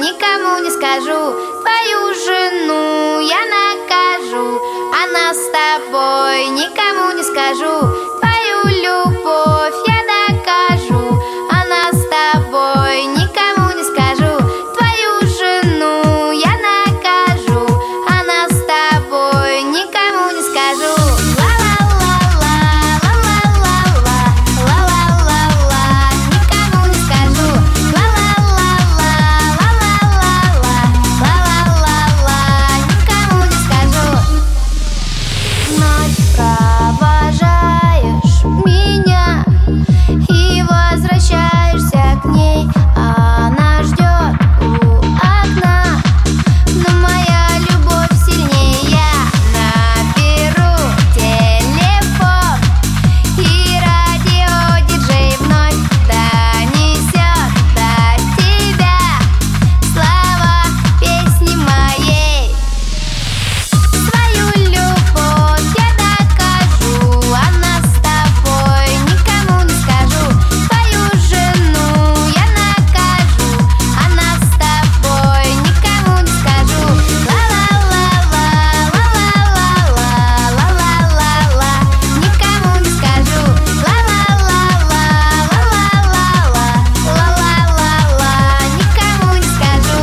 никому не скажу. Твою жену я накажу, а нас с тобой никому не скажу. Твою любовь я докажу, а нас с тобой никому не скажу. Твою жену я накажу, а нас с тобой никому не скажу. Провожаешь меня и возвращаешься к ней. Она ждет у окна, но моя любовь сильнее. Я наберу телефон, и радиодиджей вновь донесет до тебя слова песни моей. Свою любовь я докажу, а нас с тобой никому не скажу. Твою жену я накажу, а нас с тобой никому не скажу. Ла-ла-ла-ла, ла-ла-ла-ла, ла-ла-ла-ла, никому не скажу. Ла-ла-ла-ла, ла-ла-ла-ла, ла-ла-ла-ла, никому не скажу.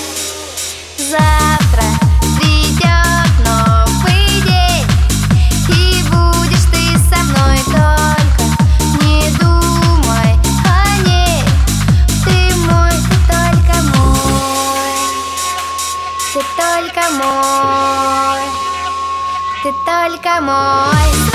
Завтра придет новый день, и будешь ты со мной, только не думай о ней. Ты мой, ты только мой, ты только мой, ты только мой.